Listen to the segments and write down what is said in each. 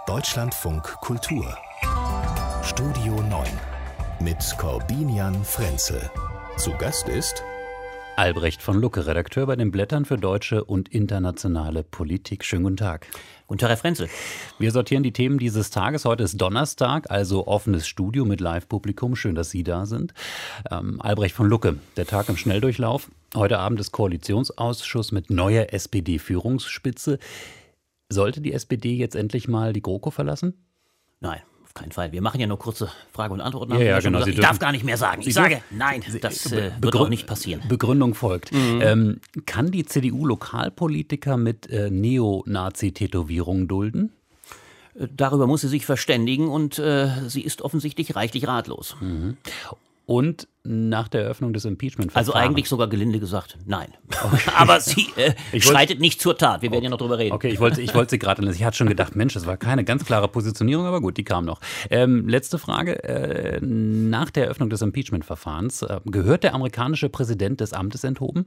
Deutschlandfunk Kultur Studio 9 mit Corbinian Frenzel. Zu Gast ist Albrecht von Lucke, Redakteur bei den Blättern für deutsche und internationale Politik. Schönen guten Tag. Guten Tag, Herr Frenzel. Wir sortieren die Themen dieses Tages. Heute ist Donnerstag, also offenes Studio mit Live-Publikum. Schön, dass Sie da sind. Albrecht von Lucke, der Tag im Schnelldurchlauf. Heute Abend ist Koalitionsausschuss mit neuer SPD-Führungsspitze. Sollte die SPD jetzt endlich mal die GroKo verlassen? Nein, auf keinen Fall. Wir machen ja nur kurze Frage- und Antwort. Ja, genau. Ich darf gar nicht mehr sagen. Ich sage, nein, das wird auch nicht passieren. Begründung folgt. Kann die CDU Lokalpolitiker mit Neonazi-Tätowierungen dulden? Darüber muss sie sich verständigen und sie ist offensichtlich reichlich ratlos. Und nach der Eröffnung des Impeachment-Verfahrens? Also eigentlich sogar gelinde gesagt, nein. Okay. Aber sie schreitet nicht zur Tat. Wir werden ja noch drüber reden. Okay, ich wollte sie gerade, ich hatte schon gedacht, Mensch, das war keine ganz klare Positionierung, aber gut, die kam noch. Letzte Frage. Nach der Eröffnung des Impeachment-Verfahrens, gehört der amerikanische Präsident des Amtes enthoben?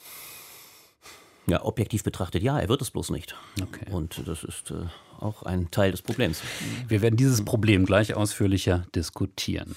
Ja, objektiv betrachtet ja, er wird es bloß nicht. Okay. Und das ist auch ein Teil des Problems. Wir werden dieses Problem gleich ausführlicher diskutieren.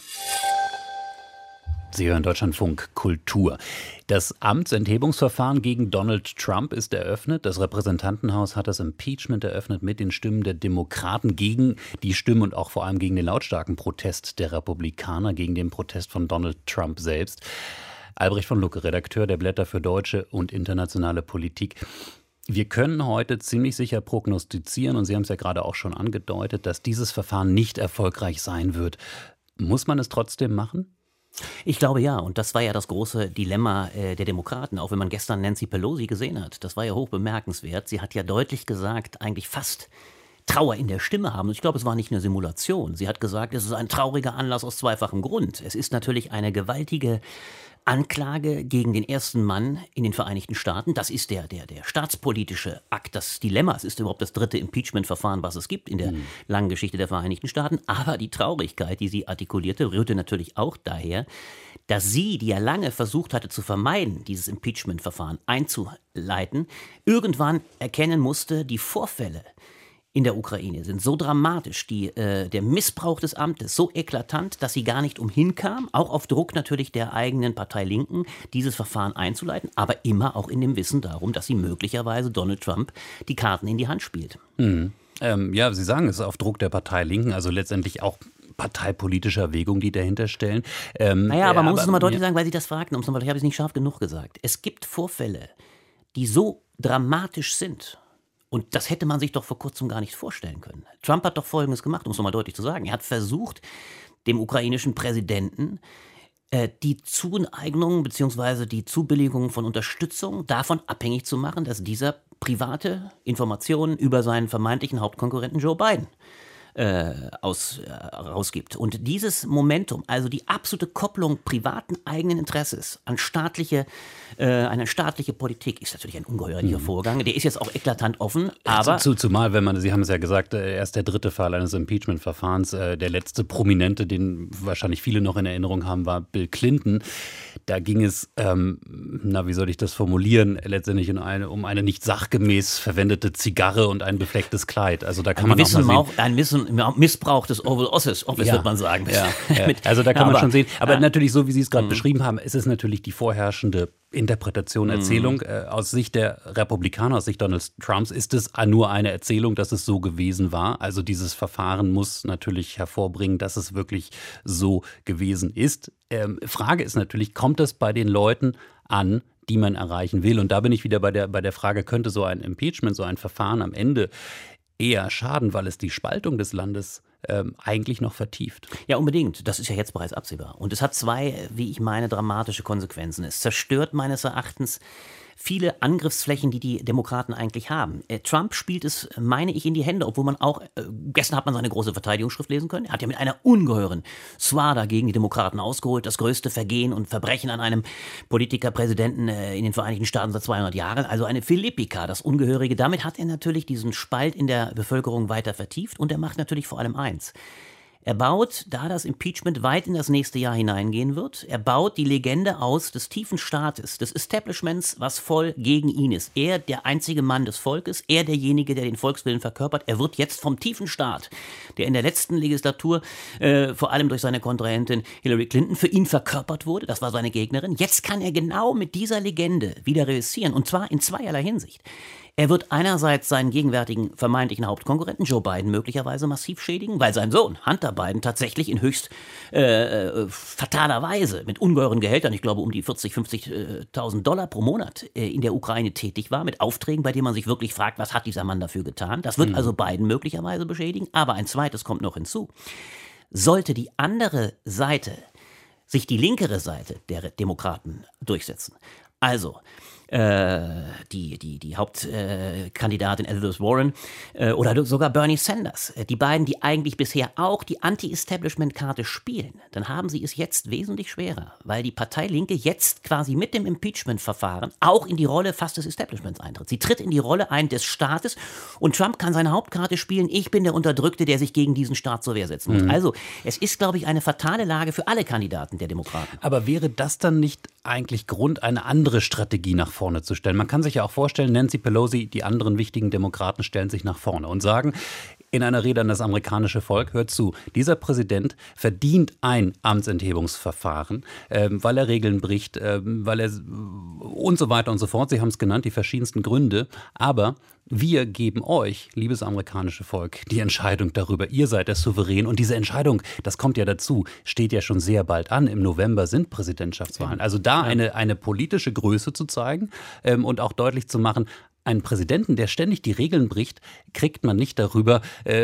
Sie hören Deutschlandfunk Kultur. Das Amtsenthebungsverfahren gegen Donald Trump ist eröffnet. Das Repräsentantenhaus hat das Impeachment eröffnet mit den Stimmen der Demokraten gegen die Stimmen und auch vor allem gegen den lautstarken Protest der Republikaner, gegen den Protest von Donald Trump selbst. Albrecht von Lucke, Redakteur der Blätter für deutsche und internationale Politik. Wir können heute ziemlich sicher prognostizieren, und Sie haben es ja gerade auch schon angedeutet, dass dieses Verfahren nicht erfolgreich sein wird. Muss man es trotzdem machen? Ich glaube ja, und das war ja das große Dilemma der Demokraten, auch wenn man gestern Nancy Pelosi gesehen hat. Das war ja hoch bemerkenswert. Sie hat ja deutlich gesagt, eigentlich fast Trauer in der Stimme haben. Und ich glaube, es war nicht eine Simulation. Sie hat gesagt, es ist ein trauriger Anlass aus zweifachem Grund. Es ist natürlich eine gewaltige Anklage gegen den ersten Mann in den Vereinigten Staaten. Das ist der staatspolitische Akt, das Dilemma. Es ist überhaupt das dritte Impeachment-Verfahren, was es gibt in der langen Geschichte der Vereinigten Staaten. Aber die Traurigkeit, die sie artikulierte, rührte natürlich auch daher, dass sie, die ja lange versucht hatte zu vermeiden, dieses Impeachment-Verfahren einzuleiten, irgendwann erkennen musste, die Vorfälle in der Ukraine sind so dramatisch, der Missbrauch des Amtes so eklatant, dass sie gar nicht umhin kam, auch auf Druck natürlich der eigenen Partei Linken, dieses Verfahren einzuleiten, aber immer auch in dem Wissen darum, dass sie möglicherweise Donald Trump die Karten in die Hand spielt. Ja, Sie sagen es auf Druck der Partei Linken, also letztendlich auch parteipolitische Erwägungen, die dahinter stellen. Aber man muss es nochmal deutlich sagen, weil Sie das fragten, ich habe es nicht scharf genug gesagt. Es gibt Vorfälle, die so dramatisch sind. Und das hätte man sich doch vor kurzem gar nicht vorstellen können. Trump hat doch Folgendes gemacht, um es nochmal deutlich zu sagen. Er hat versucht, dem ukrainischen Präsidenten die Zuneigung bzw. die Zubilligung von Unterstützung davon abhängig zu machen, dass dieser private Informationen über seinen vermeintlichen Hauptkonkurrenten Joe Biden rausgibt. Und dieses Momentum, also die absolute Kopplung privaten eigenen Interesses an eine staatliche Politik, ist natürlich ein ungeheuerlicher Vorgang. Der ist jetzt auch eklatant offen, aber... Zumal, wenn man, Sie haben es ja gesagt, erst der dritte Fall eines Impeachment-Verfahrens, der letzte Prominente, den wahrscheinlich viele noch in Erinnerung haben, war Bill Clinton. Da ging es, wie soll ich das formulieren, letztendlich um eine nicht sachgemäß verwendete Zigarre und ein beflecktes Kleid. Also da kann man auch mal sehen. Ein Missbrauch des Oval Office, wird man sagen. Ja. Also da kann man schon sehen. Aber natürlich, so wie Sie es gerade beschrieben haben, ist es natürlich die vorherrschende Interpretation, Erzählung. Aus Sicht der Republikaner, aus Sicht Donald Trumps ist es nur eine Erzählung, dass es so gewesen war. Also dieses Verfahren muss natürlich hervorbringen, dass es wirklich so gewesen ist. Frage ist natürlich, kommt es bei den Leuten an, die man erreichen will? Und da bin ich wieder bei der Frage, könnte so ein Impeachment, so ein Verfahren am Ende eher schaden, weil es die Spaltung des Landes eigentlich noch vertieft. Ja, unbedingt. Das ist ja jetzt bereits absehbar. Und es hat zwei, wie ich meine, dramatische Konsequenzen. Es zerstört meines Erachtens viele Angriffsflächen, die die Demokraten eigentlich haben. Trump spielt es, meine ich, in die Hände, obwohl man auch, gestern hat man seine große Verteidigungsschrift lesen können, er hat ja mit einer ungeheuren Swada gegen die Demokraten ausgeholt, das größte Vergehen und Verbrechen an einem Politikerpräsidenten in den Vereinigten Staaten seit 200 Jahren, also eine Philippika, das Ungehörige. Damit hat er natürlich diesen Spalt in der Bevölkerung weiter vertieft und er macht natürlich vor allem eins. Er baut, da das Impeachment weit in das nächste Jahr hineingehen wird, er baut die Legende aus des tiefen Staates, des Establishments, was voll gegen ihn ist. Er, der einzige Mann des Volkes, er derjenige, der den Volkswillen verkörpert. Er wird jetzt vom tiefen Staat, der in der letzten Legislatur vor allem durch seine Kontrahentin Hillary Clinton für ihn verkörpert wurde, das war seine Gegnerin. Jetzt kann er genau mit dieser Legende wieder reüssieren, und zwar in zweierlei Hinsicht. Er wird einerseits seinen gegenwärtigen vermeintlichen Hauptkonkurrenten Joe Biden möglicherweise massiv schädigen, weil sein Sohn Hunter Biden tatsächlich in höchst fataler Weise mit ungeheuren Gehältern, ich glaube um die 50.000 Dollar pro Monat in der Ukraine tätig war, mit Aufträgen, bei denen man sich wirklich fragt, was hat dieser Mann dafür getan. Das wird also Biden möglicherweise beschädigen, aber ein zweites kommt noch hinzu. Sollte die andere Seite, sich die linkere Seite der Demokraten durchsetzen, also die Hauptkandidatin Elizabeth Warren oder sogar Bernie Sanders, die beiden, die eigentlich bisher auch die Anti-Establishment-Karte spielen, dann haben sie es jetzt wesentlich schwerer, weil die Partei Linke jetzt quasi mit dem Impeachment-Verfahren auch in die Rolle fast des Establishments eintritt. Sie tritt in die Rolle ein des Staates, und Trump kann seine Hauptkarte spielen: Ich bin der Unterdrückte, der sich gegen diesen Staat zur Wehr setzen muss. Also es ist, glaube ich, eine fatale Lage für alle Kandidaten der Demokraten. Aber wäre das dann nicht eigentlich Grund, eine andere Strategie nach vorne zu stellen? Man kann sich ja auch vorstellen, Nancy Pelosi, die anderen wichtigen Demokraten stellen sich nach vorne und sagen in einer Rede an das amerikanische Volk: Hört zu, dieser Präsident verdient ein Amtsenthebungsverfahren, weil er Regeln bricht, weil er und so weiter und so fort. Sie haben es genannt, die verschiedensten Gründe. Aber wir geben euch, liebes amerikanische Volk, die Entscheidung darüber. Ihr seid der Souverän. Und diese Entscheidung, das kommt ja dazu, steht ja schon sehr bald an. Im November sind Präsidentschaftswahlen. Also da eine politische Größe zu zeigen und auch deutlich zu machen, einen Präsidenten, der ständig die Regeln bricht, kriegt man nicht darüber,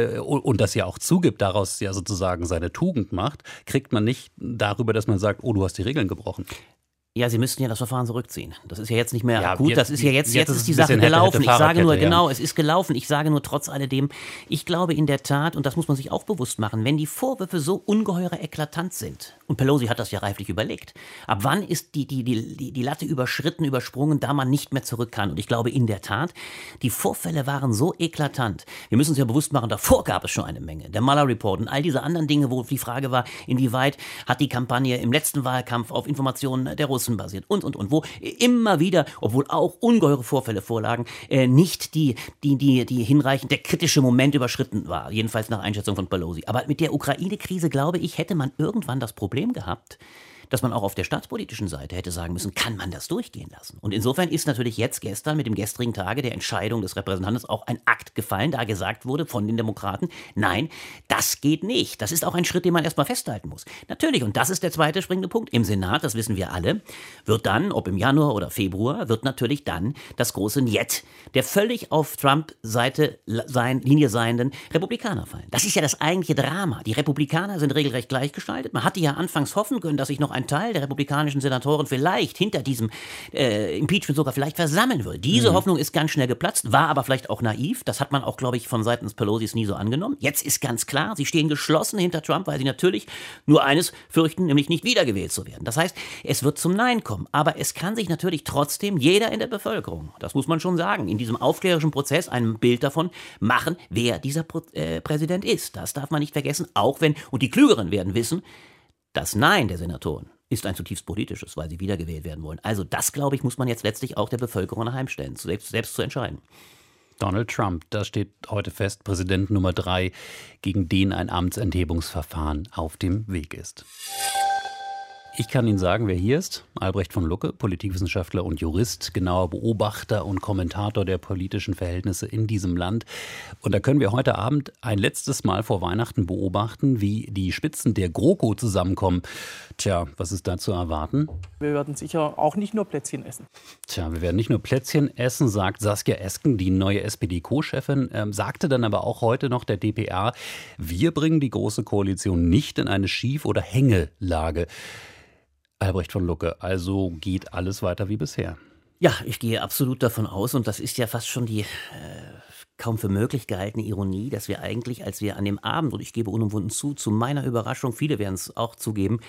und das ja auch zugibt, daraus ja sozusagen seine Tugend macht, kriegt man nicht darüber, dass man sagt: Oh, du hast die Regeln gebrochen. Ja, Sie müssten ja das Verfahren zurückziehen. Das ist ja jetzt nicht mehr gut. Jetzt, das ist ja jetzt ist die Sache gelaufen. Ich sage nur, genau, es ist gelaufen. Ich sage nur trotz alledem, ich glaube in der Tat, und das muss man sich auch bewusst machen, wenn die Vorwürfe so ungeheuer eklatant sind, und Pelosi hat das ja reiflich überlegt, ab wann ist die Latte überschritten, übersprungen, da man nicht mehr zurück kann. Und ich glaube in der Tat, die Vorfälle waren so eklatant. Wir müssen uns ja bewusst machen, davor gab es schon eine Menge. Der Mueller Report und all diese anderen Dinge, wo die Frage war, inwieweit hat die Kampagne im letzten Wahlkampf auf Informationen der Russen basiert und, wo immer wieder, obwohl auch ungeheure Vorfälle vorlagen, nicht die hinreichend der kritische Moment überschritten war, jedenfalls nach Einschätzung von Pelosi. Aber mit der Ukraine-Krise, glaube ich, hätte man irgendwann das Problem gehabt, dass man auch auf der staatspolitischen Seite hätte sagen müssen, kann man das durchgehen lassen? Und insofern ist natürlich jetzt gestern mit dem gestrigen Tage der Entscheidung des Repräsentanten auch ein Akt gefallen, da gesagt wurde von den Demokraten, nein, das geht nicht. Das ist auch ein Schritt, den man erstmal festhalten muss. Natürlich, und das ist der zweite springende Punkt, im Senat, das wissen wir alle, wird dann, ob im Januar oder Februar, wird natürlich dann das große Njet der völlig auf Trump-Seite Linie seienden Republikaner fallen. Das ist ja das eigentliche Drama. Die Republikaner sind regelrecht gleichgestaltet. Man hatte ja anfangs hoffen können, dass sich noch ein Teil der republikanischen Senatoren vielleicht hinter diesem Impeachment sogar vielleicht versammeln würde. Diese Hoffnung ist ganz schnell geplatzt, war aber vielleicht auch naiv. Das hat man auch, glaube ich, von seitens Pelosis nie so angenommen. Jetzt ist ganz klar, sie stehen geschlossen hinter Trump, weil sie natürlich nur eines fürchten, nämlich nicht wiedergewählt zu werden. Das heißt, es wird zum Nein kommen. Aber es kann sich natürlich trotzdem jeder in der Bevölkerung, das muss man schon sagen, in diesem aufklärerischen Prozess ein Bild davon machen, wer dieser Präsident ist. Das darf man nicht vergessen, auch wenn, und die Klügeren werden wissen, das Nein der Senatoren ist ein zutiefst politisches, weil sie wiedergewählt werden wollen. Also das, glaube ich, muss man jetzt letztlich auch der Bevölkerung anheimstellen, selbst zu entscheiden. Donald Trump, da steht heute fest, Präsident Nummer 3, gegen den ein Amtsenthebungsverfahren auf dem Weg ist. Ich kann Ihnen sagen, wer hier ist. Albrecht von Lucke, Politikwissenschaftler und Jurist, genauer Beobachter und Kommentator der politischen Verhältnisse in diesem Land. Und da können wir heute Abend ein letztes Mal vor Weihnachten beobachten, wie die Spitzen der GroKo zusammenkommen. Tja, was ist da zu erwarten? Wir werden sicher auch nicht nur Plätzchen essen. Tja, wir werden nicht nur Plätzchen essen, sagt Saskia Esken, die neue SPD-Co-Chefin, sagte dann aber auch heute noch der dpa, wir bringen die Große Koalition nicht in eine Schief- oder Hängelage. Albrecht von Lucke, also geht alles weiter wie bisher? Ja, ich gehe absolut davon aus, und das ist ja fast schon die kaum für möglich gehaltene Ironie, dass wir eigentlich, als wir an dem Abend, und ich gebe unumwunden zu meiner Überraschung, viele werden es auch zugeben,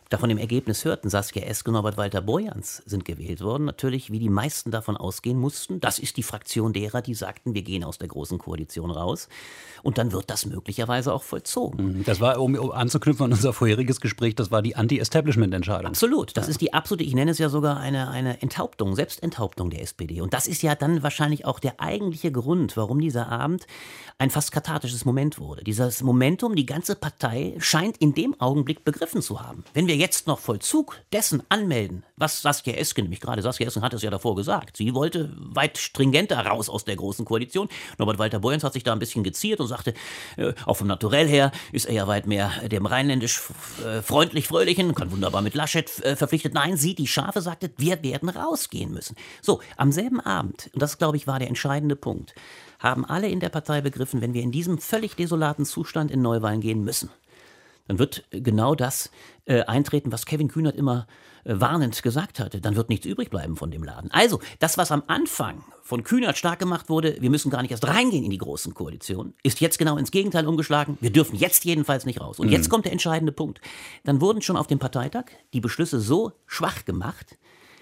da von dem Ergebnis hörten, Saskia Esken, Norbert Walter Borjans sind gewählt worden, natürlich, wie die meisten davon ausgehen mussten, das ist die Fraktion derer, die sagten, wir gehen aus der Großen Koalition raus. Und dann wird das möglicherweise auch vollzogen. Das war, um anzuknüpfen an unser vorheriges Gespräch, das war die Anti-Establishment-Entscheidung. Absolut. Das ist die absolute, ich nenne es ja sogar eine Enthauptung, Selbstenthauptung der SPD. Und das ist ja dann wahrscheinlich auch der eigentliche Grund, warum dieser Abend ein fast kathartisches Moment wurde. Dieses Momentum, die ganze Partei scheint in dem Augenblick begriffen zu haben. Wenn wir jetzt noch Vollzug dessen anmelden, was Saskia Esken, nämlich gerade Saskia Esken hat es ja davor gesagt, sie wollte weit stringenter raus aus der Großen Koalition. Norbert Walter Borjans hat sich da ein bisschen geziert und sagte, auch vom Naturell her ist er ja weit mehr dem rheinländisch freundlich-fröhlichen, kann wunderbar mit Laschet verpflichtet. Nein, sie, die Schafe, sagte, wir werden rausgehen müssen. So, am selben Abend, und das, glaube ich, war der entscheidende Punkt, haben alle in der Partei begriffen, wenn wir in diesem völlig desolaten Zustand in Neuwahlen gehen müssen, dann wird genau das eintreten, was Kevin Kühnert immer warnend gesagt hatte. Dann wird nichts übrig bleiben von dem Laden. Also, das, was am Anfang von Kühnert stark gemacht wurde, wir müssen gar nicht erst reingehen in die Großen Koalitionen, ist jetzt genau ins Gegenteil umgeschlagen. Wir dürfen jetzt jedenfalls nicht raus. Und jetzt kommt der entscheidende Punkt. Dann wurden schon auf dem Parteitag die Beschlüsse so schwach gemacht,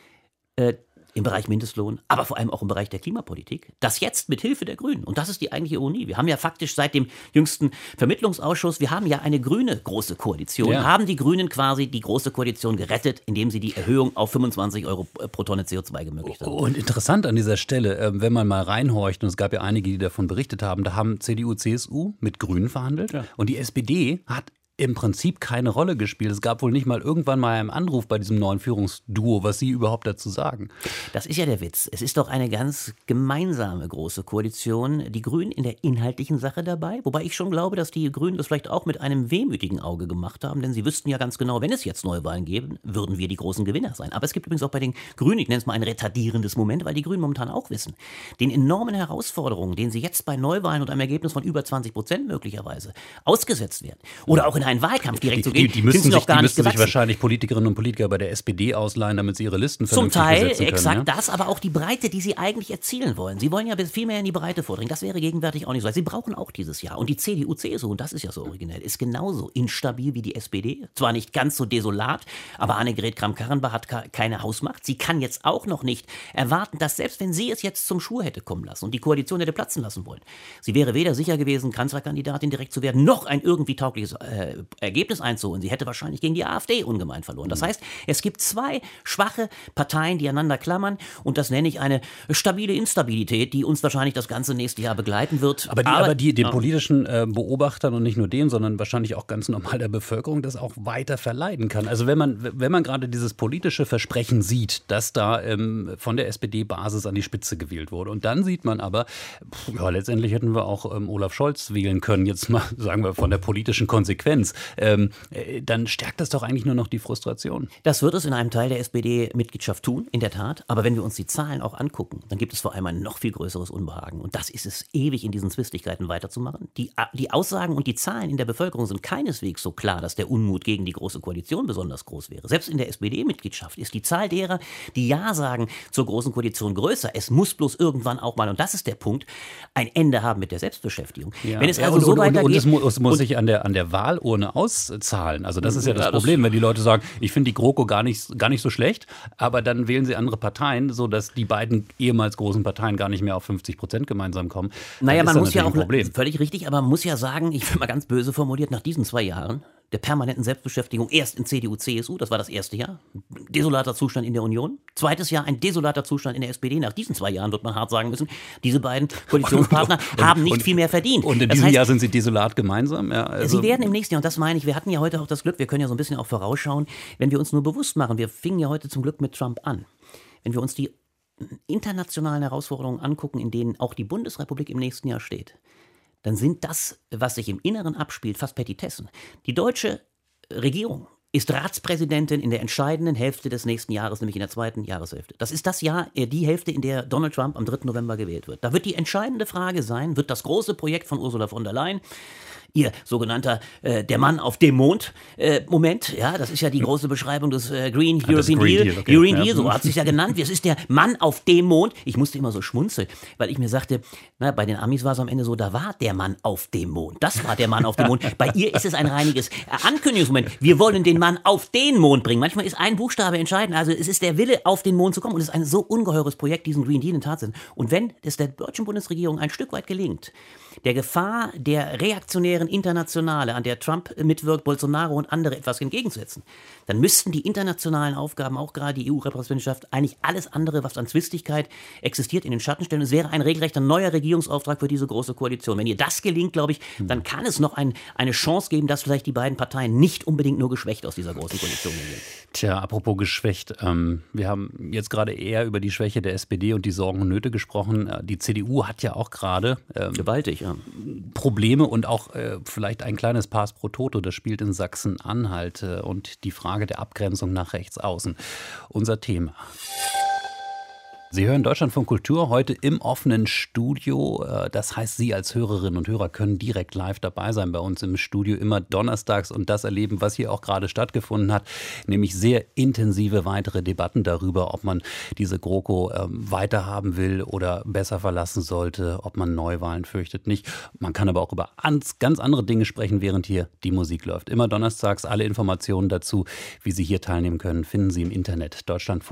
im Bereich Mindestlohn, aber vor allem auch im Bereich der Klimapolitik, dass jetzt mit Hilfe der Grünen, und das ist die eigentliche Ironie, wir haben ja faktisch seit dem jüngsten Vermittlungsausschuss, wir haben ja eine grüne Große Koalition, haben die Grünen quasi die Große Koalition gerettet, indem sie die Erhöhung auf 25 Euro pro Tonne CO2 ermöglicht haben. Und interessant an dieser Stelle, wenn man mal reinhorcht, und es gab ja einige, die davon berichtet haben, da haben CDU, CSU mit Grünen verhandelt und die SPD hat im Prinzip keine Rolle gespielt. Es gab wohl nicht mal irgendwann mal einen Anruf bei diesem neuen Führungsduo, was Sie überhaupt dazu sagen. Das ist ja der Witz. Es ist doch eine ganz gemeinsame Große Koalition. Die Grünen in der inhaltlichen Sache dabei, wobei ich schon glaube, dass die Grünen das vielleicht auch mit einem wehmütigen Auge gemacht haben, denn sie wüssten ja ganz genau, wenn es jetzt Neuwahlen gäbe, würden wir die großen Gewinner sein. Aber es gibt übrigens auch bei den Grünen, ich nenne es mal ein retardierendes Moment, weil die Grünen momentan auch wissen, den enormen Herausforderungen, denen sie jetzt bei Neuwahlen und einem Ergebnis von über 20% möglicherweise ausgesetzt werden, oder auch in einen Wahlkampf direkt zu gehen, die müssten sich wahrscheinlich Politikerinnen und Politiker bei der SPD ausleihen, damit sie ihre Listen vernünftig besetzen können. Zum Teil, exakt das, aber auch die Breite, die sie eigentlich erzielen wollen. Sie wollen ja viel mehr in die Breite vordringen. Das wäre gegenwärtig auch nicht so. Sie brauchen auch dieses Jahr. Und die CDU, CSU, und das ist ja so originell, ist genauso instabil wie die SPD. Zwar nicht ganz so desolat, aber Annegret Kramp-Karrenbauer hat keine Hausmacht. Sie kann jetzt auch noch nicht erwarten, dass selbst wenn sie es jetzt zum Schwur hätte kommen lassen und die Koalition hätte platzen lassen wollen, sie wäre weder sicher gewesen, Kanzlerkandidatin direkt zu werden, noch ein irgendwie taugliches Ergebnis einzuholen. Sie hätte wahrscheinlich gegen die AfD ungemein verloren. Das heißt, es gibt zwei schwache Parteien, die einander klammern, und das nenne ich eine stabile Instabilität, die uns wahrscheinlich das ganze nächste Jahr begleiten wird. Aber die den politischen Beobachtern und nicht nur denen, sondern wahrscheinlich auch ganz normal der Bevölkerung das auch weiter verleiden kann. Also wenn man gerade dieses politische Versprechen sieht, dass da von der SPD-Basis an die Spitze gewählt wurde, und dann sieht man aber, letztendlich hätten wir auch Olaf Scholz wählen können, jetzt mal sagen wir von der politischen Konsequenz, dann stärkt das doch eigentlich nur noch die Frustration. Das wird es in einem Teil der SPD-Mitgliedschaft tun, in der Tat. Aber wenn wir uns die Zahlen auch angucken, dann gibt es vor allem ein noch viel größeres Unbehagen. Und das ist es, ewig in diesen Zwistigkeiten weiterzumachen. Die Aussagen und die Zahlen in der Bevölkerung sind keineswegs so klar, dass der Unmut gegen die Große Koalition besonders groß wäre. Selbst in der SPD-Mitgliedschaft ist die Zahl derer, die Ja sagen zur Großen Koalition, größer. Es muss bloß irgendwann auch mal, und das ist der Punkt, ein Ende haben mit der Selbstbeschäftigung. Ja. Wenn es also so weitergeht... Und es muss sich an der Wahlurne auszahlen. Also das ist ja das Problem, wenn die Leute sagen, ich finde die GroKo gar nicht so schlecht, aber dann wählen sie andere Parteien, sodass die beiden ehemals großen Parteien gar nicht mehr auf 50% gemeinsam kommen. Naja, man muss ja auch, völlig richtig, aber man muss ja sagen, ich will mal ganz böse formuliert, nach diesen 2 Jahren der permanenten Selbstbeschäftigung, erst in CDU, CSU, das war das erste Jahr, desolater Zustand in der Union, zweites Jahr ein desolater Zustand in der SPD, nach diesen 2 Jahren wird man hart sagen müssen, diese beiden Koalitionspartner haben nicht viel mehr verdient. Und in diesem Jahr sind sie desolat gemeinsam? Ja, also sie werden im nächsten Jahr, und das meine ich, wir hatten ja heute auch das Glück, wir können ja so ein bisschen auch vorausschauen, wenn wir uns nur bewusst machen, wir fingen ja heute zum Glück mit Trump an, wenn wir uns die internationalen Herausforderungen angucken, in denen auch die Bundesrepublik im nächsten Jahr steht, dann sind das, was sich im Inneren abspielt, fast Petitessen. Die deutsche Regierung ist Ratspräsidentin in der entscheidenden Hälfte des nächsten Jahres, nämlich in der 2. Jahreshälfte. Das ist das Jahr, die Hälfte, in der Donald Trump am 3. November gewählt wird. Da wird die entscheidende Frage sein, wird das große Projekt von Ursula von der Leyen Ihr sogenannter der Mann auf dem Mond Moment, ja, das ist ja die große Beschreibung des Green European Deal. Okay. Green Deal, so hat sich ja genannt. Das ist der Mann auf dem Mond. Ich musste immer so schmunzeln, weil ich mir sagte, na, bei den Amis war es am Ende so, da war der Mann auf dem Mond. Das war der Mann auf dem Mond. Bei ihr ist es ein reiniges Ankündigungsmoment. Wir wollen den Mann auf den Mond bringen. Manchmal ist ein Buchstabe entscheidend. Also es ist der Wille, auf den Mond zu kommen. Und es ist ein so ungeheures Projekt, diesen Green Deal in Tat zu setzen. Und wenn es der deutschen Bundesregierung ein Stück weit gelingt, der Gefahr der reaktionären Internationale, an der Trump mitwirkt, Bolsonaro und andere etwas entgegenzusetzen, dann müssten die internationalen Aufgaben, auch gerade die EU-Repräsentantschaft, eigentlich alles andere, was an Zwistigkeit existiert, in den Schatten stellen. Es wäre ein regelrechter neuer Regierungsauftrag für diese große Koalition. Wenn ihr das gelingt, glaube ich, dann kann es noch eine Chance geben, dass vielleicht die beiden Parteien nicht unbedingt nur geschwächt aus dieser großen Koalition gehen. Tja, apropos geschwächt, wir haben jetzt gerade eher über die Schwäche der SPD und die Sorgen und Nöte gesprochen. Die CDU hat ja auch gerade gewaltig, ja. Probleme und auch vielleicht ein kleines Pass pro Toto, das spielt in Sachsen-Anhalt und die Frage der Abgrenzung nach rechts außen. Unser Thema. Sie hören Deutschlandfunk Kultur heute im offenen Studio. Das heißt, Sie als Hörerinnen und Hörer können direkt live dabei sein bei uns im Studio, immer donnerstags und das erleben, was hier auch gerade stattgefunden hat, nämlich sehr intensive weitere Debatten darüber, ob man diese GroKo weiterhaben will oder besser verlassen sollte, ob man Neuwahlen fürchtet, nicht. Man kann aber auch über ganz andere Dinge sprechen, während hier die Musik läuft. Immer donnerstags alle Informationen dazu, wie Sie hier teilnehmen können, finden Sie im Internet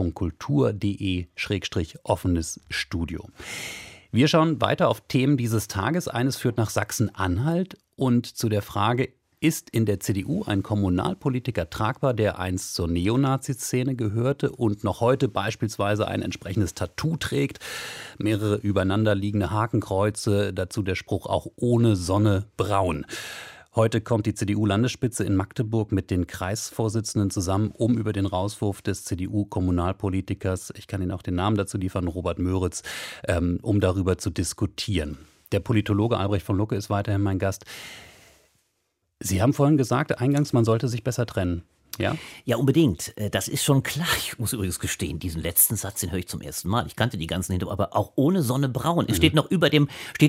deutschlandfunkkultur.de/offenes Studio. Wir schauen weiter auf Themen dieses Tages. Eines führt nach Sachsen-Anhalt und zu der Frage, ist in der CDU ein Kommunalpolitiker tragbar, der einst zur Neonazi-Szene gehörte und noch heute beispielsweise ein entsprechendes Tattoo trägt, mehrere übereinander liegende Hakenkreuze, dazu der Spruch auch ohne Sonne braun. Heute kommt die CDU-Landesspitze in Magdeburg mit den Kreisvorsitzenden zusammen, um über den Rauswurf des CDU-Kommunalpolitikers, ich kann Ihnen auch den Namen dazu liefern, Robert Möritz, um darüber zu diskutieren. Der Politologe Albrecht von Lucke ist weiterhin mein Gast. Sie haben vorhin gesagt, eingangs, man sollte sich besser trennen. Ja? Ja, unbedingt. Das ist schon klar. Ich muss übrigens gestehen, diesen letzten Satz, den höre ich zum ersten Mal. Ich kannte die ganzen hinter, aber auch ohne Sonne braun. Es steht noch über der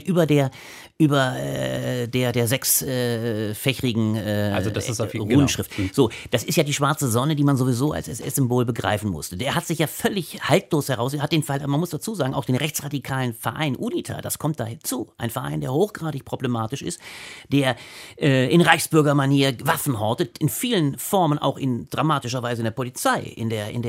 sechsfächrigen also das ist Runenschrift. Genau. So, das ist ja die schwarze Sonne, die man sowieso als SS-Symbol begreifen musste. Der hat sich ja völlig haltlos hat den Fall, man muss dazu sagen, auch den rechtsradikalen Verein UNITA, das kommt da hinzu. Ein Verein, der hochgradig problematisch ist, der in Reichsbürgermanier Waffen hortet, in vielen Formen auch in dramatischer Weise in der Polizei, in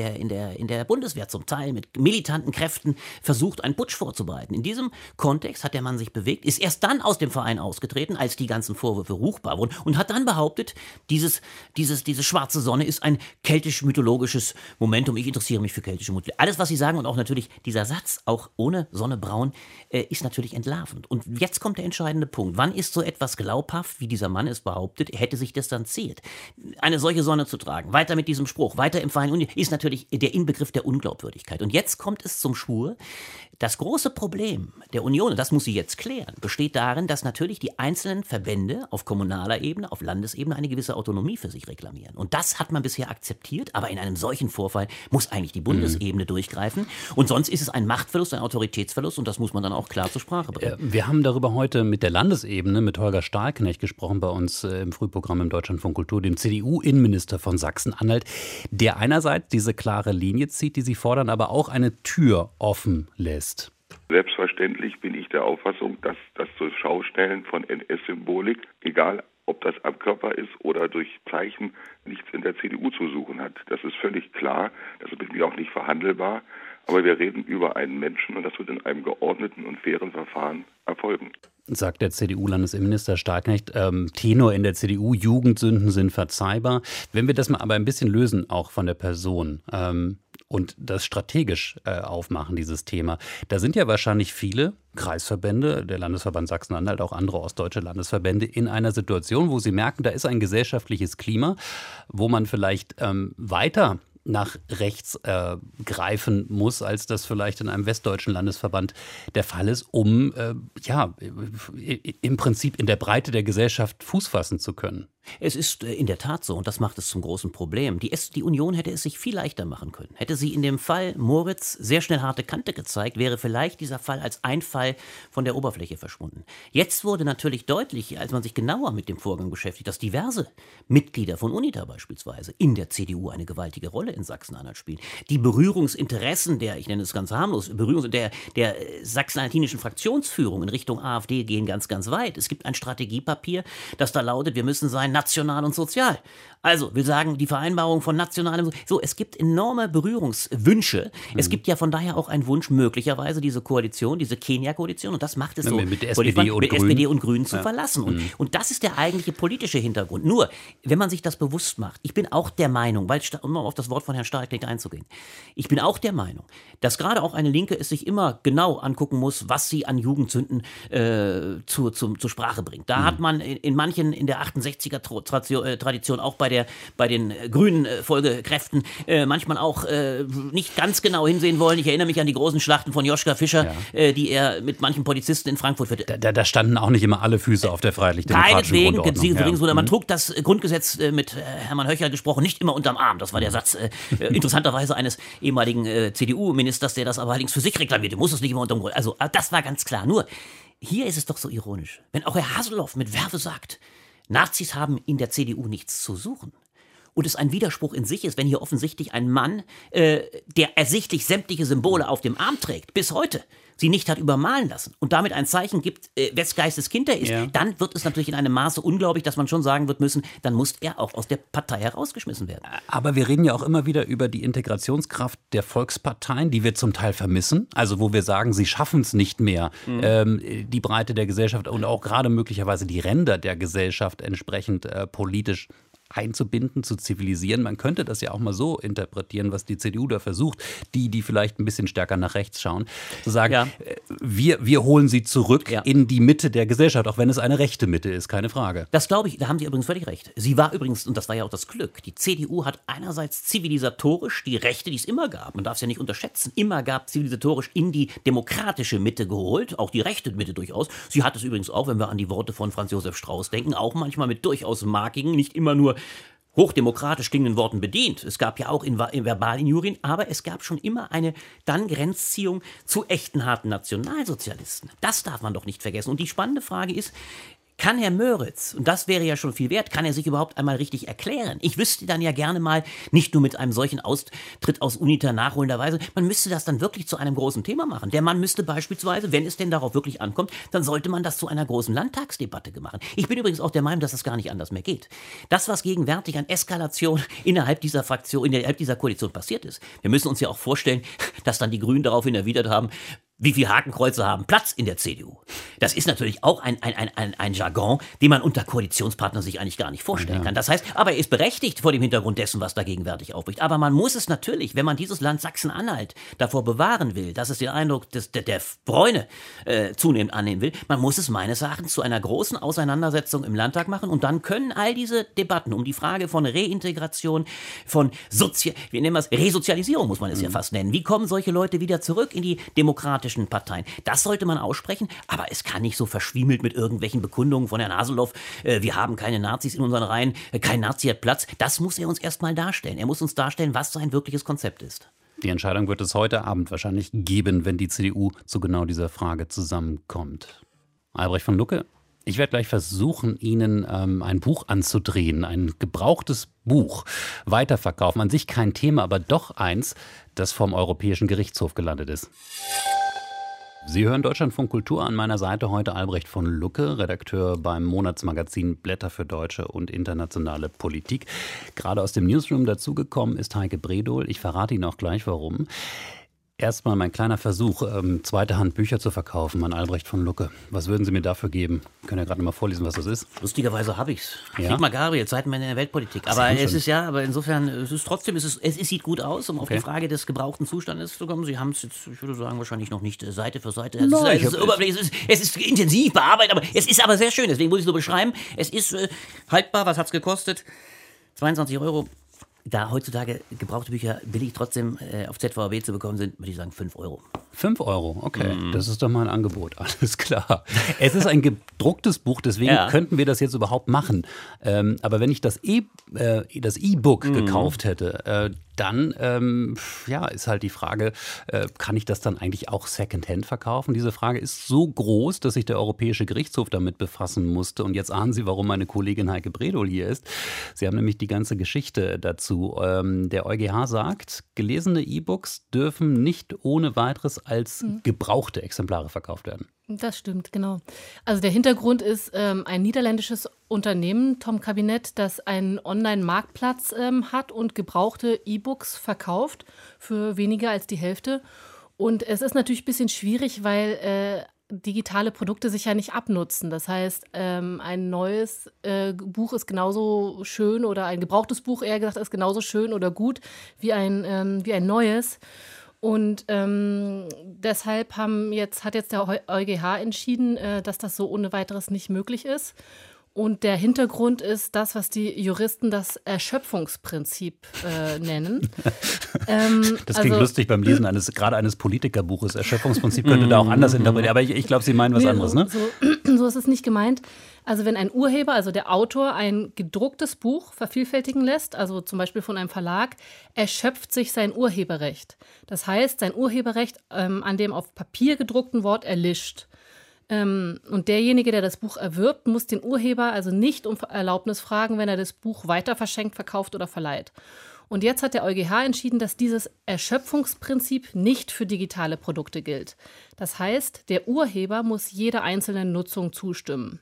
der Bundeswehr zum Teil mit militanten Kräften versucht, einen Putsch vorzubereiten. In diesem Kontext hat der Mann sich bewegt, ist erst dann aus dem Verein ausgetreten, als die ganzen Vorwürfe ruchbar wurden und hat dann behauptet, diese schwarze Sonne ist ein keltisch-mythologisches Momentum. Ich interessiere mich für keltische Mythologie. Alles, was Sie sagen und auch natürlich dieser Satz, auch ohne Sonne braun, ist natürlich entlarvend. Und jetzt kommt der entscheidende Punkt. Wann ist so etwas glaubhaft, wie dieser Mann es behauptet, er hätte sich distanziert? Eine solche Sonne zu tragen, weiter mit diesem Spruch, weiter im Verein, ist natürlich der Inbegriff der Unglaubwürdigkeit. Und jetzt kommt es zum Schwur. Das große Problem der Union, und das muss sie jetzt klären, besteht darin, dass natürlich die einzelnen Verbände auf kommunaler Ebene, auf Landesebene eine gewisse Autonomie für sich reklamieren. Und das hat man bisher akzeptiert, aber in einem solchen Vorfall muss eigentlich die Bundesebene durchgreifen. Und sonst ist es ein Machtverlust, ein Autoritätsverlust und das muss man dann auch klar zur Sprache bringen. Wir haben darüber heute mit der Landesebene, mit Holger Stahlknecht gesprochen, bei uns im Frühprogramm im Deutschlandfunk Kultur, dem CDU-Innenminister von Sachsen-Anhalt, der einerseits diese klare Linie zieht, die Sie fordern, aber auch eine Tür offen lässt. Selbstverständlich bin ich der Auffassung, dass das Zuschaustellen von NS-Symbolik, egal ob das am Körper ist oder durch Zeichen, nichts in der CDU zu suchen hat. Das ist völlig klar, das ist mit mir auch nicht verhandelbar, aber wir reden über einen Menschen und das wird in einem geordneten und fairen Verfahren erfolgen. Sagt der CDU-Landesinnenminister Stahlknecht. Tenor in der CDU, Jugendsünden sind verzeihbar. Wenn wir das mal aber ein bisschen lösen, auch von der Person, und das strategisch aufmachen, dieses Thema. Da sind ja wahrscheinlich viele Kreisverbände, der Landesverband Sachsen-Anhalt, auch andere ostdeutsche Landesverbände, in einer Situation, wo sie merken, da ist ein gesellschaftliches Klima, wo man vielleicht weiter nach rechts greifen muss, als das vielleicht in einem westdeutschen Landesverband der Fall ist, um im Prinzip in der Breite der Gesellschaft Fuß fassen zu können. Es ist in der Tat so, und das macht es zum großen Problem. Die Union hätte es sich viel leichter machen können. Hätte sie in dem Fall Moritz sehr schnell harte Kante gezeigt, wäre vielleicht dieser Fall als ein Fall von der Oberfläche verschwunden. Jetzt wurde natürlich deutlich, als man sich genauer mit dem Vorgang beschäftigt, dass diverse Mitglieder von UNITA beispielsweise in der CDU eine gewaltige Rolle in Sachsen-Anhalt spielen. Die Berührungsinteressen ich nenne es ganz harmlos, der sachsen-anhaltinischen Fraktionsführung in Richtung AfD gehen ganz, ganz weit. Es gibt ein Strategiepapier, das da lautet, wir müssen sein national und sozial. Also, will sagen, die Vereinbarung von nationalem... So, es gibt enorme Berührungswünsche. Es gibt ja von daher auch einen Wunsch, möglicherweise diese Koalition, diese Kenia-Koalition, und das macht es so, mit der SPD und Grünen zu verlassen. Und das ist der eigentliche politische Hintergrund. Nur, wenn man sich das bewusst macht, ich bin auch der Meinung, um mal auf das Wort von Herrn Stark einzugehen, ich bin auch der Meinung, dass gerade auch eine Linke es sich immer genau angucken muss, was sie an Jugendsünden zur Sprache bringt. Da hat man in manchen, in der 68er-Tradition, auch bei den grünen Folgekräften, manchmal auch nicht ganz genau hinsehen wollen. Ich erinnere mich an die großen Schlachten von Joschka Fischer, die er mit manchen Polizisten in Frankfurt führte. Da standen auch nicht immer alle Füße auf der freiheitlich-demokratischen Grundordnung. Man trug das Grundgesetz mit Hermann Höcher gesprochen, nicht immer unterm Arm. Das war der Satz interessanterweise eines ehemaligen CDU-Ministers, der das aber allerdings für sich reklamierte. Muss es nicht immer unterm Grund. Also das war ganz klar. Nur, hier ist es doch so ironisch, wenn auch Herr Haseloff mit Verve sagt, Nazis haben in der CDU nichts zu suchen. Und es ein Widerspruch in sich ist, wenn hier offensichtlich ein Mann, der ersichtlich sämtliche Symbole auf dem Arm trägt, bis heute, sie nicht hat übermalen lassen und damit ein Zeichen gibt, wes Geistes Kind er ist, dann wird es natürlich in einem Maße unglaublich, dass man schon sagen wird müssen, dann muss er auch aus der Partei herausgeschmissen werden. Aber wir reden ja auch immer wieder über die Integrationskraft der Volksparteien, die wir zum Teil vermissen, also wo wir sagen, sie schaffen es nicht mehr, die Breite der Gesellschaft und auch gerade möglicherweise die Ränder der Gesellschaft entsprechend politisch einzubinden, zu zivilisieren. Man könnte das ja auch mal so interpretieren, was die CDU da versucht, die vielleicht ein bisschen stärker nach rechts schauen, zu sagen, wir holen sie zurück in die Mitte der Gesellschaft, auch wenn es eine rechte Mitte ist, keine Frage. Das glaube ich, da haben Sie übrigens völlig recht. Sie war übrigens, und das war ja auch das Glück, die CDU hat einerseits zivilisatorisch die Rechte, die es immer gab, man darf es ja nicht unterschätzen, immer gab zivilisatorisch in die demokratische Mitte geholt, auch die rechte Mitte durchaus. Sie hat es übrigens auch, wenn wir an die Worte von Franz Josef Strauß denken, auch manchmal mit durchaus markigen, nicht immer nur hochdemokratisch klingenden Worten bedient. Es gab ja auch in Verbalinjurien, aber es gab schon immer eine dann Grenzziehung zu echten harten Nationalsozialisten. Das darf man doch nicht vergessen. Und die spannende Frage ist, kann Herr Möritz, und das wäre ja schon viel wert, kann er sich überhaupt einmal richtig erklären? Ich wüsste dann ja gerne mal, nicht nur mit einem solchen Austritt aus UNITA nachholenderweise, man müsste das dann wirklich zu einem großen Thema machen. Der Mann müsste beispielsweise, wenn es denn darauf wirklich ankommt, dann sollte man das zu einer großen Landtagsdebatte machen. Ich bin übrigens auch der Meinung, dass es gar nicht anders mehr geht. Das, was gegenwärtig an Eskalation innerhalb dieser Fraktion, innerhalb dieser Koalition passiert ist, wir müssen uns ja auch vorstellen, dass dann die Grünen daraufhin erwidert haben, wie viele Hakenkreuze haben Platz in der CDU? Das ist natürlich auch ein Jargon, den man unter Koalitionspartnern sich eigentlich gar nicht vorstellen kann. Das heißt, aber er ist berechtigt vor dem Hintergrund dessen, was da gegenwärtig aufbricht. Aber man muss es natürlich, wenn man dieses Land Sachsen-Anhalt davor bewahren will, dass es den Eindruck der Bräune zunehmend annehmen will, man muss es meines Erachtens zu einer großen Auseinandersetzung im Landtag machen und dann können all diese Debatten um die Frage von Reintegration, von Resozialisierung muss man es ja fast nennen. Wie kommen solche Leute wieder zurück in die demokratische Parteien. Das sollte man aussprechen, aber es kann nicht so verschwiemelt mit irgendwelchen Bekundungen von Herrn Haseloff, wir haben keine Nazis in unseren Reihen, kein Nazi hat Platz. Das muss er uns erstmal darstellen. Er muss uns darstellen, was sein wirkliches Konzept ist. Die Entscheidung wird es heute Abend wahrscheinlich geben, wenn die CDU zu genau dieser Frage zusammenkommt. Albrecht von Lucke, ich werde gleich versuchen, Ihnen ein Buch anzudrehen, ein gebrauchtes Buch, weiterverkaufen. An sich kein Thema, aber doch eins, das vom Europäischen Gerichtshof gelandet ist. Sie hören Deutschlandfunk Kultur, an meiner Seite heute Albrecht von Lucke, Redakteur beim Monatsmagazin Blätter für deutsche und internationale Politik. Gerade aus dem Newsroom dazugekommen ist Heike Bredohl. Ich verrate Ihnen auch gleich, warum. Erstmal mein kleiner Versuch, zweite Hand Bücher zu verkaufen an Albrecht von Lucke. Was würden Sie mir dafür geben? Sie können ja gerade mal vorlesen, was das ist. Lustigerweise habe ich's. Ja? Sigmar Gabriel, Zeitenwende in der Weltpolitik. Aber es ist aber insofern, es sieht gut aus, um auf die Frage des gebrauchten Zustandes zu kommen. Sie haben es jetzt, ich würde sagen, wahrscheinlich noch nicht Seite für Seite. Es ist intensiv bearbeitet, aber es ist aber sehr schön, deswegen muss ich es so beschreiben. Es ist haltbar, was hat es gekostet? 22 €. da heutzutage gebrauchte Bücher billig trotzdem auf ZVAB zu bekommen sind, würde ich sagen 5 €. 5 €, okay. Das ist doch mal ein Angebot, alles klar. Es ist ein gedrucktes Buch, deswegen könnten wir das jetzt überhaupt machen. Aber wenn ich das E-Book gekauft hätte, dann ist halt die Frage, kann ich das dann eigentlich auch Secondhand verkaufen? Diese Frage ist so groß, dass sich der Europäische Gerichtshof damit befassen musste. Und jetzt ahnen Sie, warum meine Kollegin Heike Bredol hier ist. Sie haben nämlich die ganze Geschichte dazu. Der EuGH sagt, gelesene E-Books dürfen nicht ohne weiteres als gebrauchte Exemplare verkauft werden. Das stimmt, genau. Also der Hintergrund ist ein niederländisches Unternehmen, Tom Kabinett, das einen Online-Marktplatz hat und gebrauchte E-Books verkauft für weniger als die Hälfte. Und es ist natürlich ein bisschen schwierig, weil digitale Produkte sich ja nicht abnutzen. Das heißt, ein neues Buch ist genauso schön oder ein gebrauchtes Buch, eher gesagt, ist genauso schön oder gut wie ein neues. Und deshalb hat jetzt der EuGH entschieden, dass das so ohne weiteres nicht möglich ist. Und der Hintergrund ist das, was die Juristen das Erschöpfungsprinzip nennen. Das klingt lustig beim Lesen gerade eines Politikerbuches. Erschöpfungsprinzip könnte da auch anders interpretieren. Aber ich glaube, Sie meinen was anderes, ne? So ist es nicht gemeint. Also wenn ein Urheber, also der Autor, ein gedrucktes Buch vervielfältigen lässt, also zum Beispiel von einem Verlag, erschöpft sich sein Urheberrecht. Das heißt, sein Urheberrecht an dem auf Papier gedruckten Wort erlischt. Und derjenige, der das Buch erwirbt, muss den Urheber also nicht um Erlaubnis fragen, wenn er das Buch weiter verschenkt, verkauft oder verleiht. Und jetzt hat der EuGH entschieden, dass dieses Erschöpfungsprinzip nicht für digitale Produkte gilt. Das heißt, der Urheber muss jeder einzelnen Nutzung zustimmen.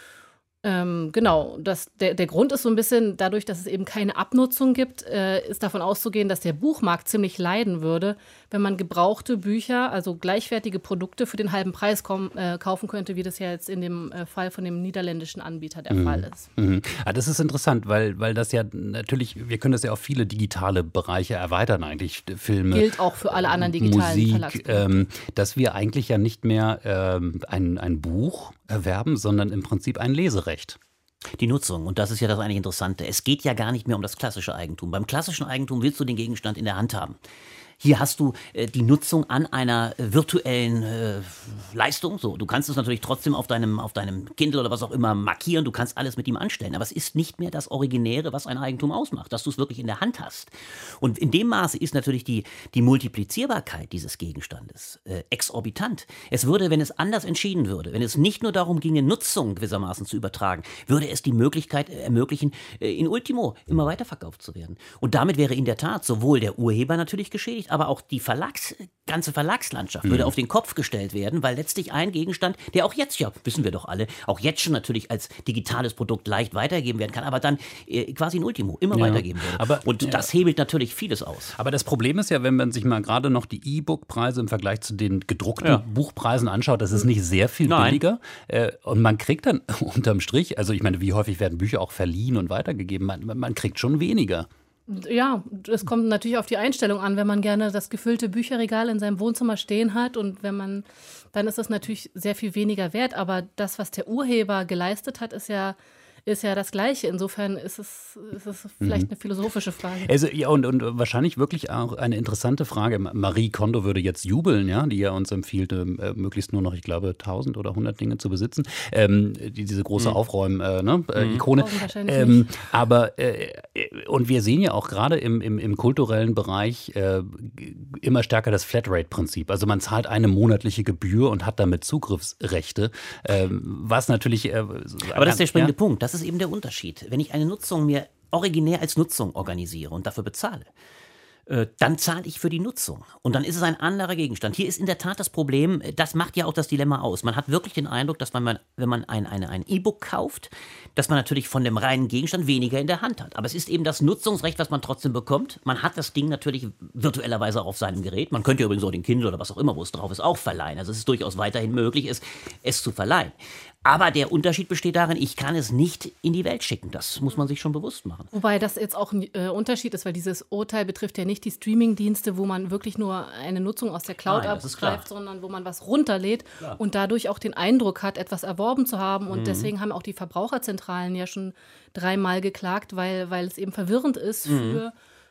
Genau, der Grund ist so ein bisschen, dadurch, dass es eben keine Abnutzung gibt, ist davon auszugehen, dass der Buchmarkt ziemlich leiden würde, wenn man gebrauchte Bücher, also gleichwertige Produkte für den halben Preis kaufen könnte, wie das ja jetzt in dem Fall von dem niederländischen Anbieter der Fall ist. Das ist interessant, weil das ja natürlich, wir können das ja auf viele digitale Bereiche erweitern eigentlich, Filme. Gilt auch für alle anderen digitalen Musik, dass wir eigentlich ja nicht mehr ein Buch erwerben, sondern im Prinzip ein Leserecht. Die Nutzung, und das ist ja das eigentlich Interessante. Es geht ja gar nicht mehr um das klassische Eigentum. Beim klassischen Eigentum willst du den Gegenstand in der Hand haben. Hier hast du die Nutzung an einer virtuellen Leistung. So, du kannst es natürlich trotzdem auf deinem Kindle oder was auch immer markieren. Du kannst alles mit ihm anstellen. Aber es ist nicht mehr das Originäre, was ein Eigentum ausmacht, dass du es wirklich in der Hand hast. Und in dem Maße ist natürlich die Multiplizierbarkeit dieses Gegenstandes exorbitant. Es würde, wenn es anders entschieden würde, wenn es nicht nur darum ginge, Nutzung gewissermaßen zu übertragen, würde es die Möglichkeit ermöglichen, in Ultimo immer weiterverkauft zu werden. Und damit wäre in der Tat sowohl der Urheber natürlich geschädigt, aber auch die ganze Verlagslandschaft würde auf den Kopf gestellt werden, weil letztlich ein Gegenstand, der auch jetzt, ja, wissen wir doch alle, auch jetzt schon natürlich als digitales Produkt leicht weitergegeben werden kann, aber dann quasi in Ultimo immer weitergeben würde. Das hebelt natürlich vieles aus. Aber das Problem ist ja, wenn man sich mal gerade noch die E-Book-Preise im Vergleich zu den gedruckten Buchpreisen anschaut, das ist nicht sehr viel billiger. Und man kriegt dann unterm Strich, also ich meine, wie häufig werden Bücher auch verliehen und weitergegeben, man kriegt schon weniger. Ja, es kommt natürlich auf die Einstellung an, wenn man gerne das gefüllte Bücherregal in seinem Wohnzimmer stehen hat und dann ist das natürlich sehr viel weniger wert, aber das, was der Urheber geleistet hat, ist ja das Gleiche. Insofern ist es vielleicht eine philosophische Frage. Also, ja, und wahrscheinlich wirklich auch eine interessante Frage. Marie Kondo würde jetzt jubeln, ja, die ja uns empfiehlt, möglichst nur noch, ich glaube, 1000 oder 100 Dinge zu besitzen. Diese große Aufräumen-Ikone. Aber und wir sehen ja auch gerade im kulturellen Bereich immer stärker das Flatrate-Prinzip. Also man zahlt eine monatliche Gebühr und hat damit Zugriffsrechte, was natürlich... aber das ist der springende Punkt. Das ist eben der Unterschied. Wenn ich eine Nutzung mir originär als Nutzung organisiere und dafür bezahle, dann zahle ich für die Nutzung. Und dann ist es ein anderer Gegenstand. Hier ist in der Tat das Problem, das macht ja auch das Dilemma aus. Man hat wirklich den Eindruck, dass man, wenn man ein E-Book kauft, dass man natürlich von dem reinen Gegenstand weniger in der Hand hat. Aber es ist eben das Nutzungsrecht, was man trotzdem bekommt. Man hat das Ding natürlich virtuellerweise auch auf seinem Gerät. Man könnte ja übrigens auch den Kindle oder was auch immer, wo es drauf ist, auch verleihen. Also es ist durchaus weiterhin möglich, es zu verleihen. Aber der Unterschied besteht darin, ich kann es nicht in die Welt schicken. Das muss man sich schon bewusst machen. Wobei das jetzt auch ein Unterschied ist, weil dieses Urteil betrifft ja nicht die Streaming-Dienste, wo man wirklich nur eine Nutzung aus der Cloud abgreift, sondern wo man was runterlädt und dadurch auch den Eindruck hat, etwas erworben zu haben. Und deswegen haben auch die Verbraucherzentralen ja schon 3-mal geklagt, weil es eben verwirrend ist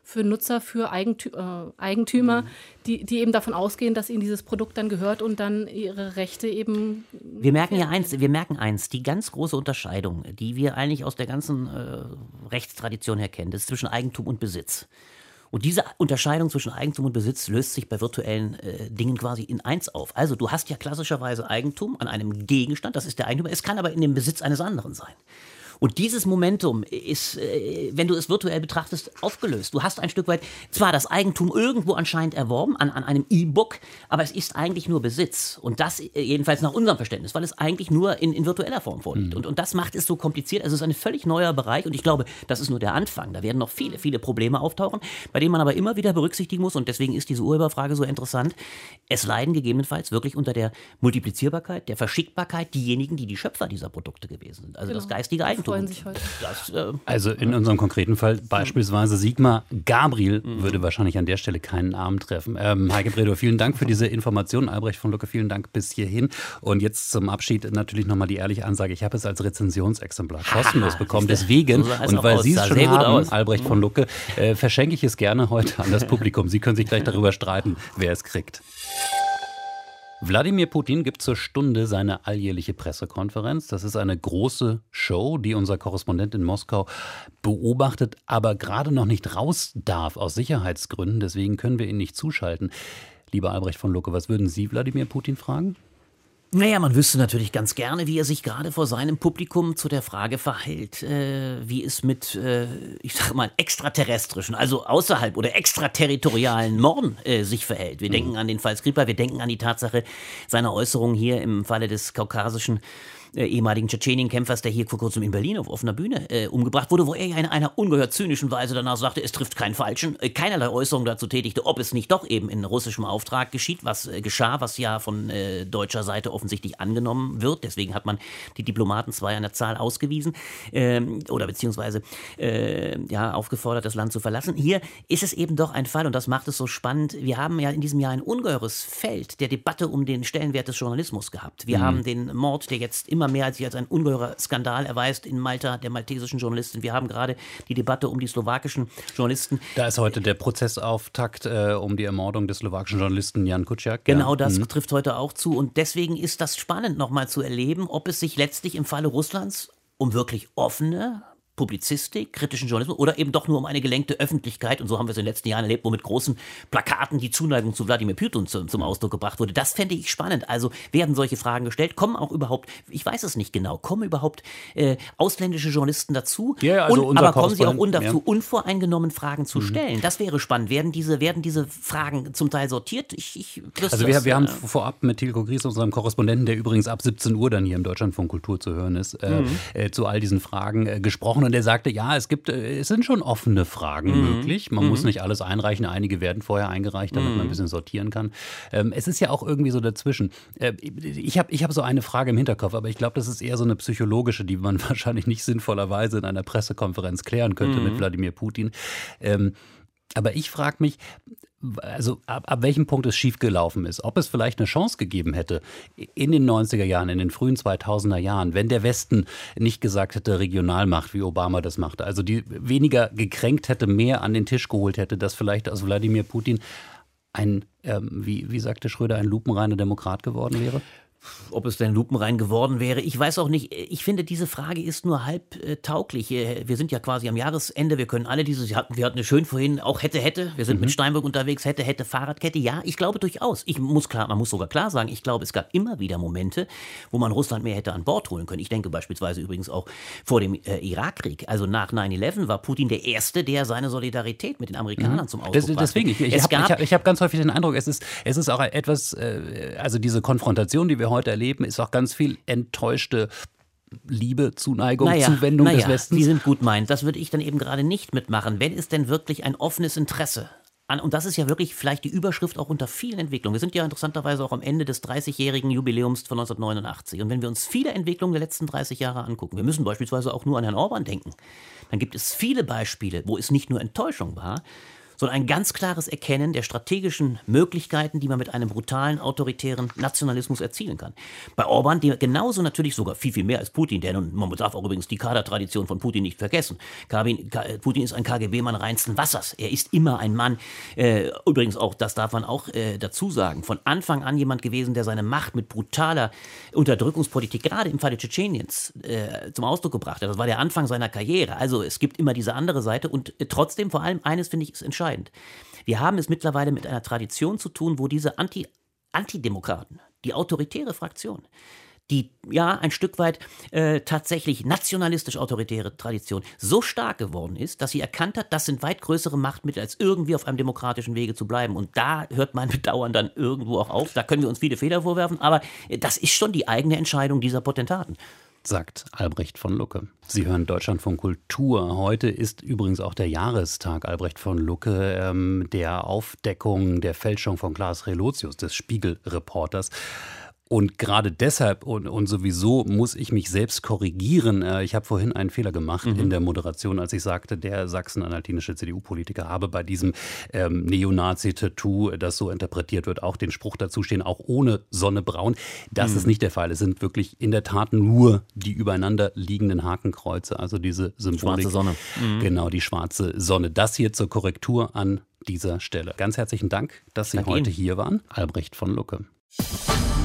Nutzer, für Eigentümer, die eben davon ausgehen, dass ihnen dieses Produkt dann gehört und dann ihre Rechte eben... Wir merken eins, die ganz große Unterscheidung, die wir eigentlich aus der ganzen Rechtstradition her kennen, das ist zwischen Eigentum und Besitz. Und diese Unterscheidung zwischen Eigentum und Besitz löst sich bei virtuellen Dingen quasi in eins auf. Also du hast ja klassischerweise Eigentum an einem Gegenstand, das ist der Eigentum, es kann aber in dem Besitz eines anderen sein. Und dieses Momentum ist, wenn du es virtuell betrachtest, aufgelöst. Du hast ein Stück weit zwar das Eigentum irgendwo anscheinend erworben, an einem E-Book, aber es ist eigentlich nur Besitz. Und das jedenfalls nach unserem Verständnis, weil es eigentlich nur in virtueller Form vorliegt. Und das macht es so kompliziert. Also es ist ein völlig neuer Bereich und ich glaube, das ist nur der Anfang. Da werden noch viele, viele Probleme auftauchen, bei denen man aber immer wieder berücksichtigen muss. Und deswegen ist diese Urheberfrage so interessant. Es leiden gegebenenfalls wirklich unter der Multiplizierbarkeit, der Verschickbarkeit diejenigen, die Schöpfer dieser Produkte gewesen sind. Also das geistige Eigentum. Sich heute. Also in unserem konkreten Fall beispielsweise Sigmar Gabriel würde wahrscheinlich an der Stelle keinen Arm treffen. Heike Bredow, vielen Dank für diese Informationen. Albrecht von Lucke, vielen Dank bis hierhin. Und jetzt zum Abschied natürlich nochmal die ehrliche Ansage. Ich habe es als Rezensionsexemplar kostenlos bekommen. Deswegen, und weil Sie es schon haben, Albrecht von Lucke, verschenke ich es gerne heute an das Publikum. Sie können sich gleich darüber streiten, wer es kriegt. Wladimir Putin gibt zur Stunde seine alljährliche Pressekonferenz. Das ist eine große Show, die unser Korrespondent in Moskau beobachtet, aber gerade noch nicht raus darf aus Sicherheitsgründen. Deswegen können wir ihn nicht zuschalten. Lieber Albrecht von Lucke, was würden Sie Wladimir Putin fragen? Naja, man wüsste natürlich ganz gerne, wie er sich gerade vor seinem Publikum zu der Frage verhält, wie es mit, ich sage mal, extraterrestrischen, also außerhalb oder extraterritorialen Morden sich verhält. Wir denken an den Fall Skripal, wir denken an die Tatsache seiner Äußerungen hier im Falle des kaukasischen ehemaligen Tschetschenien-Kämpfers, der hier vor kurzem in Berlin auf offener Bühne umgebracht wurde, wo er ja in einer ungeheuer zynischen Weise danach sagte, es trifft keinen Falschen, keinerlei Äußerung dazu tätigte, ob es nicht doch eben in russischem Auftrag geschieht, was geschah, was ja von deutscher Seite offensichtlich angenommen wird. Deswegen hat man die Diplomaten 2 an der Zahl ausgewiesen oder beziehungsweise aufgefordert, das Land zu verlassen. Hier ist es eben doch ein Fall, und das macht es so spannend, wir haben ja in diesem Jahr ein ungeheures Feld der Debatte um den Stellenwert des Journalismus gehabt. Wir haben den Mord, der jetzt immer mehr als sich als ein ungeheurer Skandal erweist in Malta, der maltesischen Journalistin. Wir haben gerade die Debatte um die slowakischen Journalisten. Da ist heute der Prozessauftakt um die Ermordung des slowakischen Journalisten Jan Kuciak. Genau, das trifft heute auch zu. Und deswegen ist das spannend, nochmal zu erleben, ob es sich letztlich im Falle Russlands um wirklich offene Publizistik, kritischen Journalismus oder eben doch nur um eine gelenkte Öffentlichkeit. Und so haben wir es in den letzten Jahren erlebt, wo mit großen Plakaten die Zuneigung zu Wladimir Putin zum Ausdruck gebracht wurde. Das fände ich spannend. Also werden solche Fragen gestellt? Kommen auch überhaupt, ich weiß es nicht genau, kommen überhaupt ausländische Journalisten dazu? Ja, also aber kommen sie auch dazu, unvoreingenommen Fragen zu stellen? Das wäre spannend. Werden diese Fragen zum Teil sortiert? Also wir haben vorab mit Tilko Gries, unserem Korrespondenten, der übrigens ab 17 Uhr dann hier im Deutschlandfunk Kultur zu hören ist, zu all diesen Fragen gesprochen. Und er sagte, ja, es sind schon offene Fragen möglich. Man muss nicht alles einreichen. Einige werden vorher eingereicht, damit man ein bisschen sortieren kann. Es ist ja auch irgendwie so dazwischen. Ich hab so eine Frage im Hinterkopf, aber ich glaube, das ist eher so eine psychologische, die man wahrscheinlich nicht sinnvollerweise in einer Pressekonferenz klären könnte mit Wladimir Putin. Aber ich frage mich, also ab welchem Punkt es schiefgelaufen ist, ob es vielleicht eine Chance gegeben hätte in den 90er Jahren, in den frühen 2000er Jahren, wenn der Westen nicht gesagt hätte, Regionalmacht, wie Obama das machte, also die weniger gekränkt hätte, mehr an den Tisch geholt hätte, dass vielleicht aus Wladimir Putin ein, wie sagte Schröder, ein lupenreiner Demokrat geworden wäre? Ob es denn lupenrein geworden wäre, ich weiß auch nicht. Ich finde, diese Frage ist nur halb tauglich. Wir sind ja quasi am Jahresende, wir können alle wir hatten es schön vorhin, auch hätte. Wir sind mit Steinbrück unterwegs, hätte, Fahrradkette. Ja, ich glaube durchaus. Man muss sogar klar sagen, ich glaube, es gab immer wieder Momente, wo man Russland mehr hätte an Bord holen können. Ich denke beispielsweise übrigens auch vor dem Irakkrieg. Also nach 9/11 war Putin der Erste, der seine Solidarität mit den Amerikanern zum Ausdruck brachte. Deswegen, ich habe ganz häufig den Eindruck, es ist auch etwas, also diese Konfrontation, die wir heute erleben, ist auch ganz viel enttäuschte Liebe, Zuneigung, Zuwendung des Westens. Die sind gut meint. Das würde ich dann eben gerade nicht mitmachen. Wenn es denn wirklich ein offenes Interesse und das ist ja wirklich vielleicht die Überschrift auch unter vielen Entwicklungen. Wir sind ja interessanterweise auch am Ende des 30-jährigen Jubiläums von 1989. Und wenn wir uns viele Entwicklungen der letzten 30 Jahre angucken, wir müssen beispielsweise auch nur an Herrn Orban denken, dann gibt es viele Beispiele, wo es nicht nur Enttäuschung war, sondern ein ganz klares Erkennen der strategischen Möglichkeiten, die man mit einem brutalen, autoritären Nationalismus erzielen kann. Bei Orban, der genauso natürlich sogar viel, viel mehr als Putin, der nun, man darf auch übrigens die Kadertradition von Putin nicht vergessen. Putin ist ein KGB-Mann reinsten Wassers. Er ist immer ein Mann, übrigens auch, das darf man auch dazu sagen, von Anfang an jemand gewesen, der seine Macht mit brutaler Unterdrückungspolitik, gerade im Falle Tschetscheniens, zum Ausdruck gebracht hat. Das war der Anfang seiner Karriere. Also es gibt immer diese andere Seite und trotzdem vor allem eines, finde ich, ist entscheidend. Wir haben es mittlerweile mit einer Tradition zu tun, wo diese Antidemokraten, die autoritäre Fraktion, die ja ein Stück weit tatsächlich nationalistisch-autoritäre Tradition so stark geworden ist, dass sie erkannt hat, das sind weit größere Machtmittel, als irgendwie auf einem demokratischen Wege zu bleiben. Und da hört mein Bedauern dann irgendwo auch auf. Da können wir uns viele Fehler vorwerfen, aber das ist schon die eigene Entscheidung dieser Potentaten. Sagt Albrecht von Lucke. Sie hören Deutschlandfunk Kultur. Heute ist übrigens auch der Jahrestag Albrecht von Lucke, der Aufdeckung der Fälschung von Klaas Relotius, des Spiegel-Reporters. Und gerade deshalb und sowieso muss ich mich selbst korrigieren. Ich habe vorhin einen Fehler gemacht in der Moderation, als ich sagte, der sachsen-anhaltinische CDU-Politiker habe bei diesem Neonazi-Tattoo, das so interpretiert wird, auch den Spruch dazu stehen, auch ohne Sonne braun. Das ist nicht der Fall. Es sind wirklich in der Tat nur die übereinander liegenden Hakenkreuze, also diese Symbolik. Schwarze Sonne. Genau, die schwarze Sonne. Das hier zur Korrektur an dieser Stelle. Ganz herzlichen Dank, dass Sie heute hier waren. Albrecht von Lucke.